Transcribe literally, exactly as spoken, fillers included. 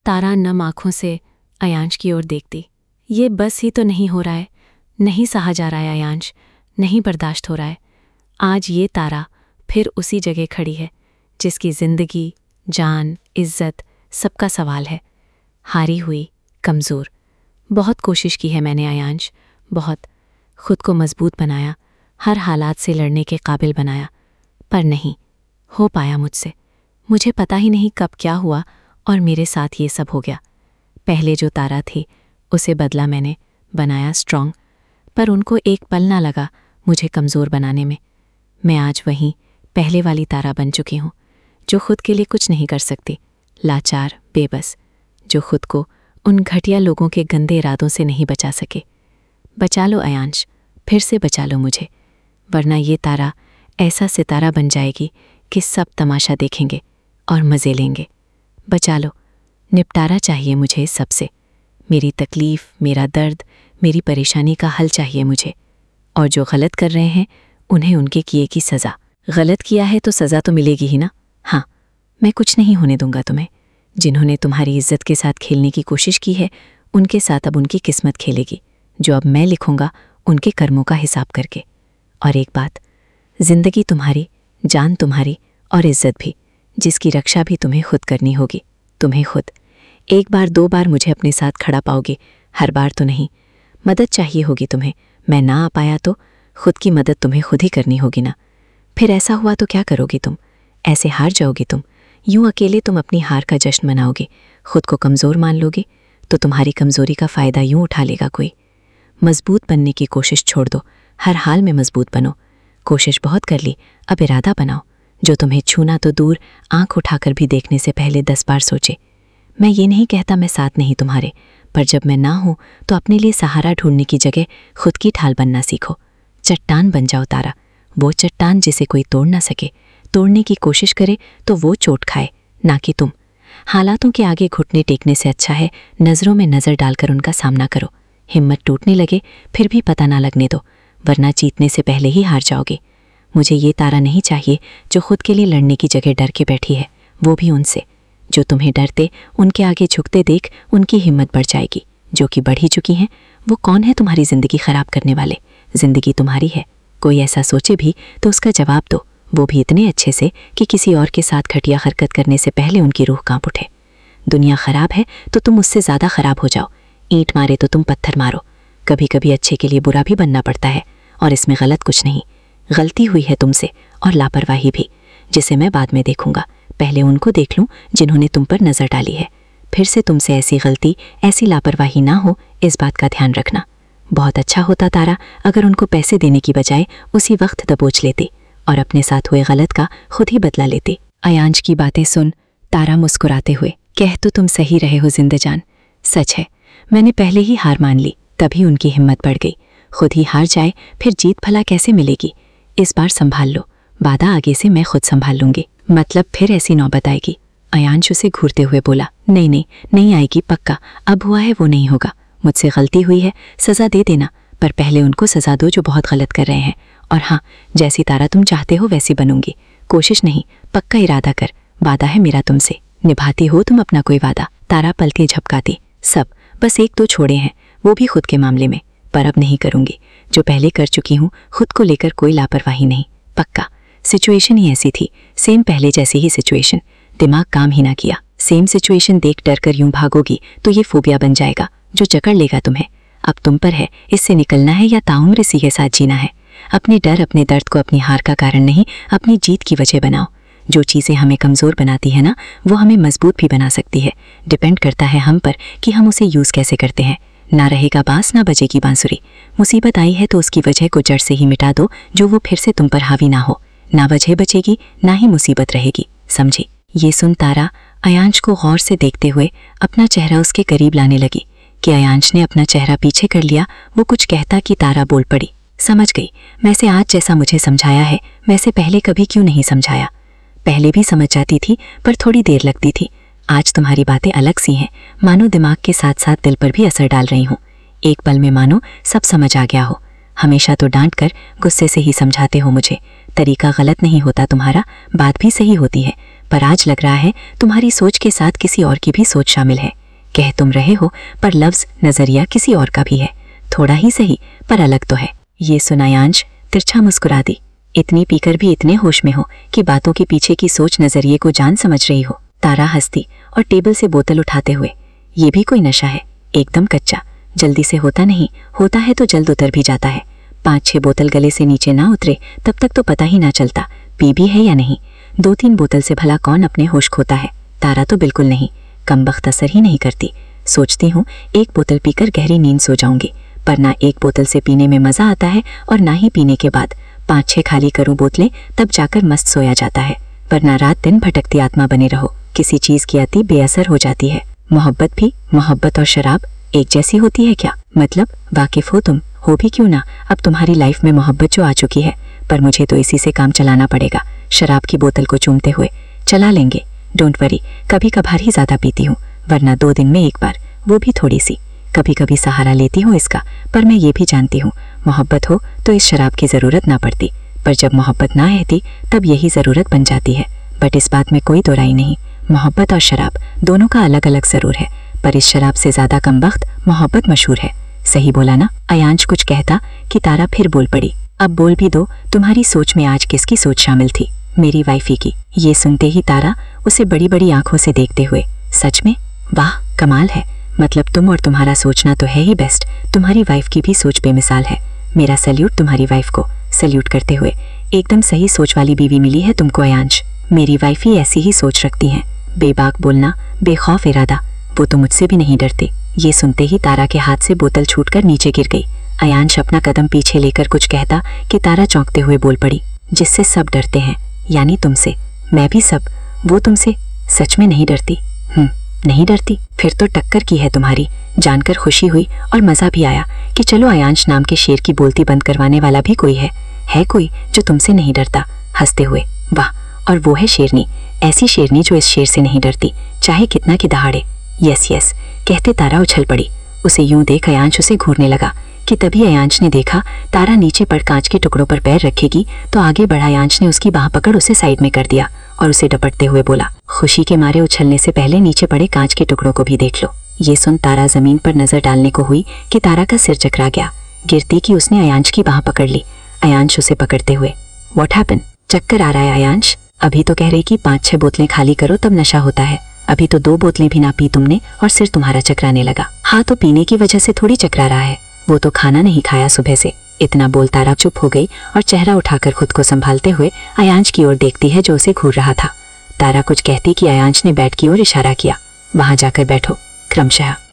तारा नम आँखों से अयांश की ओर देखती। ये बस ही तो नहीं हो रहा है, नहीं सहा जा रहा है अयांश, नहीं बर्दाश्त हो रहा है। आज ये तारा फिर उसी जगह खड़ी है जिसकी जिंदगी, जान, इज्जत सबका सवाल है। हारी हुई, कमज़ोर। बहुत कोशिश की है मैंने अयांश, बहुत। खुद को मजबूत बनाया, हर हालात से लड़ने के काबिल बनाया, पर नहीं हो पाया मुझसे। मुझे पता ही नहीं कब क्या हुआ और मेरे साथ ये सब हो गया। पहले जो तारा थी उसे बदला मैंने, बनाया स्ट्रॉन्ग, पर उनको एक पल ना लगा मुझे कमज़ोर बनाने में। मैं आज वहीं पहले वाली तारा बन चुकी हूँ, जो खुद के लिए कुछ नहीं कर सकती, लाचार, बेबस, जो खुद को उन घटिया लोगों के गंदे इरादों से नहीं बचा सके। बचा लो अयांश, फिर से बचा लो मुझे, वरना ये तारा ऐसा सितारा बन जाएगी कि सब तमाशा देखेंगे और मज़े लेंगे। बचा लो, निपटारा चाहिए मुझे इस सबसे। मेरी तकलीफ़, मेरा दर्द, मेरी परेशानी का हल चाहिए मुझे। और जो गलत कर रहे हैं उन्हें उनके किए की सज़ा। गलत किया है तो सज़ा तो मिलेगी ही ना। हाँ, मैं कुछ नहीं होने दूंगा तुम्हें। जिन्होंने तुम्हारी इज्जत के साथ खेलने की कोशिश की है उनके साथ अब उनकी किस्मत खेलेगी, जो अब मैं लिखूंगा उनके कर्मों का हिसाब करके। और एक बात, जिंदगी तुम्हारी, जान तुम्हारी और इज्जत भी, जिसकी रक्षा भी तुम्हें खुद करनी होगी। तुम्हें खुद। एक बार दो बार मुझे अपने साथ खड़ा पाओगे, हर बार तो नहीं। मदद चाहिए होगी तुम्हें, मैं ना आ पाया तो खुद की मदद तुम्हें खुद ही करनी होगी ना। फिर ऐसा हुआ तो क्या करोगी तुम? ऐसे हार जाओगी तुम, यूं अकेले तुम अपनी हार का जश्न मनाओगे, खुद को कमज़ोर मान लोगे, तो तुम्हारी कमज़ोरी का फ़ायदा यूं उठा लेगा कोई। मजबूत बनने की कोशिश छोड़ दो, हर हाल में मजबूत बनो। कोशिश बहुत कर ली, अब इरादा बनाओ, जो तुम्हें छूना तो दूर, आंख उठाकर भी देखने से पहले दस बार सोचे। मैं ये नहीं कहता मैं साथ नहीं तुम्हारे, पर जब मैं ना हूँ तो अपने लिए सहारा ढूंढने की जगह खुद की ढाल बनना सीखो। चट्टान बन जाओ तारा, वो चट्टान जिसे कोई तोड़ ना सके। तोड़ने की कोशिश करे तो वो चोट खाए, ना कि तुम। हालातों के आगे घुटने टेकने से अच्छा है नज़रों में नज़र डालकर उनका सामना करो। हिम्मत टूटने लगे फिर भी पता ना लगने दो, वरना जीतने से पहले ही हार जाओगे। मुझे ये तारा नहीं चाहिए जो खुद के लिए लड़ने की जगह डर के बैठी है, वो भी उनसे जो तुम्हें डरते, उनके आगे झुकते देख उनकी हिम्मत बढ़ जाएगी, जो कि बढ़ ही चुकी हैं। वो कौन है तुम्हारी ज़िंदगी ख़राब करने वाले? ज़िंदगी तुम्हारी है, कोई ऐसा सोचे भी तो उसका जवाब दो, वो भी इतने अच्छे से कि किसी और के साथ घटिया हरकत करने से पहले उनकी रूह कांप उठे। दुनिया ख़राब है तो तुम उससे ज़्यादा ख़राब हो जाओ। ईंट मारे तो तुम पत्थर मारो। कभी कभी अच्छे के लिए बुरा भी बनना पड़ता है, और इसमें गलत कुछ नहीं। गलती हुई है तुमसे और लापरवाही भी, जिसे मैं बाद में देखूंगा। पहले उनको देख लूं जिन्होंने तुम पर नज़र डाली है। फिर से तुमसे ऐसी गलती, ऐसी लापरवाही ना हो, इस बात का ध्यान रखना। बहुत अच्छा होता तारा अगर उनको पैसे देने की बजाय उसी वक्त दबोच लेती और अपने साथ हुए गलत का खुद ही बदला लेती। अयांश की बातें सुन तारा मुस्कुराते हुए, कह तो तुम सही रहे हो जिंदजान। सच है, मैंने पहले ही हार मान ली, तभी उनकी हिम्मत बढ़ गई। खुद ही हार जाए फिर जीत भला कैसे मिलेगी? इस बार संभाल लो, वादा आगे से मैं खुद संभाल लूंगी। मतलब फिर ऐसी नौबत आएगी? अयांश उसे घूरते हुए बोला। नहीं नहीं नहीं आएगी, पक्का। अब हुआ है वो नहीं होगा। मुझसे गलती हुई है, सज़ा दे देना, पर पहले उनको सज़ा दो जो बहुत गलत कर रहे हैं। और हाँ, जैसी तारा तुम चाहते हो वैसी बनूंगी। कोशिश नहीं, पक्का इरादा कर, वादा है मेरा तुमसे। निभाती हो तुम अपना कोई वादा? तारा पलकें झपकाती। सब, बस एक दो छोड़े हैं, वो भी खुद के मामले में, पर अब नहीं करूंगी। जो पहले कर चुकी हूँ, खुद को लेकर कोई लापरवाही नहीं, पक्का। सिचुएशन ही ऐसी थी, सेम पहले जैसी ही सिचुएशन, दिमाग काम ही ना किया। सेम सिचुएशन देख डर कर यूं भागोगी तो ये फोबिया बन जाएगा जो जकड़ लेगा तुम्हें। अब तुम पर है, इससे निकलना है या ताउम्र इसी के साथ जीना है। अपने डर, अपने दर्द को अपनी हार का कारण नहीं, अपनी जीत की वजह बनाओ। जो चीज़ें हमें कमज़ोर बनाती है ना, वो हमें मजबूत भी बना सकती है। डिपेंड करता है हम पर कि हम उसे यूज़ कैसे करते हैं। ना रहेगा बांस, ना बजेगी बांसुरी। मुसीबत आई है तो उसकी वजह को जड़ से ही मिटा दो, जो वो फिर से तुम पर हावी ना हो। ना वजह बचेगी, ना ही मुसीबत रहेगी, समझी? ये सुन तारा अयांश को गौर से देखते हुए अपना चेहरा उसके करीब लाने लगी। कि अयांश ने अपना चेहरा पीछे कर लिया, वो कुछ कहता कि तारा बोल पड़ी। समझ गई, वैसे आज जैसा मुझे समझाया है वैसे पहले कभी क्यों नहीं समझाया? पहले भी समझ जाती थी पर थोड़ी देर लगती थी। आज तुम्हारी बातें अलग सी हैं, मानो दिमाग के साथ साथ दिल पर भी असर डाल रही हूँ। एक पल में मानो सब समझ आ गया हो। हमेशा तो डांट कर गुस्से से ही समझाते हो मुझे। तरीका गलत नहीं होता तुम्हारा, बात भी सही होती है, पर आज लग रहा है तुम्हारी सोच के साथ किसी और की भी सोच शामिल है। कह तुम रहे हो पर लफ्ज नजरिया किसी और का भी है, थोड़ा ही सही पर अलग तो है। ये सुना अयांश तिरछा मुस्कुरा दी। इतनी पीकर भी इतने होश में हो कि बातों के पीछे की सोच नजरिए को जान समझ रही हो। तारा हंसती और टेबल से बोतल उठाते हुए, ये भी कोई नशा है, एकदम कच्चा, जल्दी से होता नहीं, होता है तो जल्द उतर भी जाता है। पाँच छह बोतल गले से नीचे ना उतरे तब तक तो पता ही ना चलता पी भी है या नहीं। दो तीन बोतल से भला कौन अपने होश खोता है। तारा तो बिल्कुल नहीं, कमबख्त असर ही नहीं करती। सोचती हूँ एक बोतल पीकर गहरी नींद सो जाऊंगी, पर ना एक बोतल से पीने में मजा आता है और ना ही पीने के बाद पाँच छह खाली करूँ बोतलें तब जाकर मस्त सोया जाता है। वरना रात दिन भटकती आत्मा बने रहो, किसी चीज की अति बेअसर हो जाती है। मोहब्बत भी, मोहब्बत और शराब एक जैसी होती है क्या? मतलब वाकिफ हो तुम, हो भी क्यों ना। अब तुम्हारी लाइफ में मोहब्बत जो आ चुकी है, पर मुझे तो इसी से काम चलाना पड़ेगा। शराब की बोतल को चूमते हुए, चला लेंगे, डोंट वरी, कभी कभार ही ज्यादा पीती हूँ, वरना दो दिन में एक बार, वो भी थोड़ी सी। कभी कभी सहारा लेती हूँ इसका, पर मैं ये भी जानती हूँ मोहब्बत हो तो इस शराब की ज़रूरत ना पड़ती, पर जब मोहब्बत ना रहती तब यही ज़रूरत बन जाती है। बट इस बात में कोई दो राय नहीं, मोहब्बत और शराब दोनों का अलग अलग ज़रूर है, पर इस शराब से ज़्यादा कमबख्त मोहब्बत मशहूर है। सही बोला ना? अयांश कुछ कहता कि तारा फिर बोल पड़ी, अब बोल भी दो, तुम्हारी सोच में आज किसकी सोच शामिल थी? मेरी वाइफी की। ये सुनते ही तारा उसे बड़ी बड़ी आंखों से देखते हुए, सच में? वाह कमाल है, मतलब तुम और तुम्हारा सोचना तो है ही बेस्ट, तुम्हारी वाइफ की भी सोच बेमिसाल है। मेरा सैल्यूट तुम्हारी वाइफ को। सैल्यूट करते हुए, एकदम सही सोच वाली बीवी मिली है तुमको अयांश। मेरी वाइफ ही ऐसी ही सोच रखती हैं, बेबाक बोलना, बेखौफ इरादा, वो तो मुझसे भी नहीं डरती। ये सुनते ही तारा के हाथ से बोतल छूटकर नीचे गिर गई। अयांश अपना कदम पीछे लेकर कुछ कहता कि तारा चौंकते हुए बोल पड़ी, जिससे सब डरते हैं, यानी तुमसे। मैं भी सब, वो तुमसे सच में नहीं डरती? हम्म नहीं डरती? फिर तो टक्कर की है तुम्हारी। जानकर खुशी हुई और मजा भी आया कि चलो अयांश नाम के शेर की बोलती बंद करवाने वाला भी कोई है है कोई जो तुमसे नहीं डरता। हंसते हुए, वाह, और वो है शेरनी, ऐसी शेरनी जो इस शेर से नहीं डरती, चाहे कितना की दहाड़े। यस यस कहते तारा उछल पड़ी। उसे यूं देख अयांश उसे घूरने लगा कि तभी अयांश ने देखा तारा नीचे पड़ कांच के टुकड़ों पर पैर रखेगी, तो आगे बढ़ा अयांश ने उसकी बाह पकड़ उसे साइड में कर दिया और उसे डपटते हुए बोला, खुशी के मारे उछलने से पहले नीचे पड़े कांच के टुकड़ों को भी देख लो। ये सुन तारा जमीन पर नजर डालने को हुई कि तारा का सिर चकरा गया। गिरती कि उसने अयांश की बाह पकड़ ली। अयांश उसे पकड़ते हुए, व्हाट हैपन? चक्कर आ रहा है अयांश? अभी तो कह रही कि पाँच छह बोतलें खाली करो तब नशा होता है, अभी तो दो बोतलें भी ना पी तुमने और सिर तुम्हारा चकराने लगा। हाँ तो पीने की वजह से थोड़ी चकरा रहा है, वो तो खाना नहीं खाया सुबह से। इतना बोल तारा चुप हो गई और चेहरा उठाकर खुद को संभालते हुए अयांश की ओर देखती है जो उसे घूर रहा था। तारा कुछ कहती कि अयांश ने बेड की ओर इशारा किया, वहां जाकर बैठो क्रमशः।